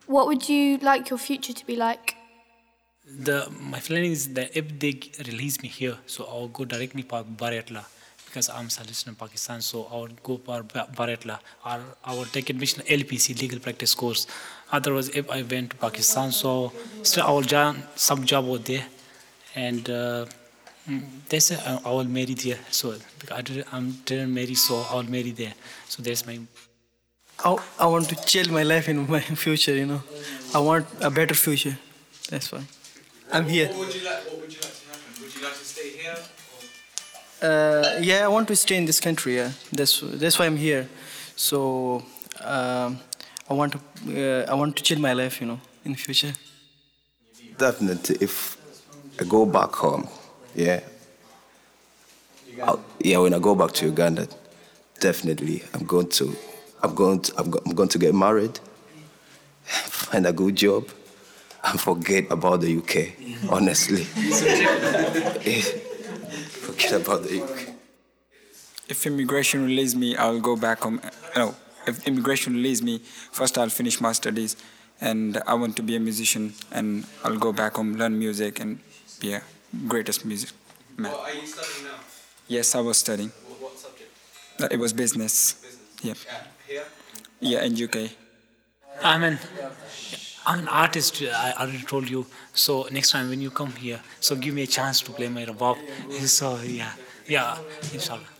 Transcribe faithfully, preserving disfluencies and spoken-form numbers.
What would you like your future to be like? The my feeling is that if they release me here, so I'll go directly for Baretla because I'm solicitor in Pakistan. So I'll go for Baretla or I will take admission L P C legal practice course. Otherwise, if I went to Pakistan, so still I will join some job over there, and uh, they say I I will marry there. So because I didn't, I didn't marry, so I will marry there. So that's my. I, I want to chill my life in my future, you know. I want a better future. That's why I'm here. What would you like? What would you like to happen? Would you like to stay here? Uh, yeah, I want to stay in this country. Yeah, that's that's why I'm here. So um, I want to uh, I want to chill my life, you know, in the future. Definitely, if I go back home, yeah, I'll, yeah, when I go back to Uganda, definitely I'm going to, I'm going to, I'm, go, I'm going to get married, find a good job, and forget about the U K. Honestly, forget about the U K. If immigration release me, I'll go back home. No, if immigration release me, first I'll finish my studies, and I want to be a musician, and I'll go back home, learn music, and be a greatest music man. What are you studying now? Yes, I was studying. What, what subject? Uh, It was business. Business. Yep. Yeah. Here? Yeah, in U K. I'm an, I'm an artist, I already told you. So next time when you come here, so give me a chance to play my rabab. So yeah, yeah, inshallah.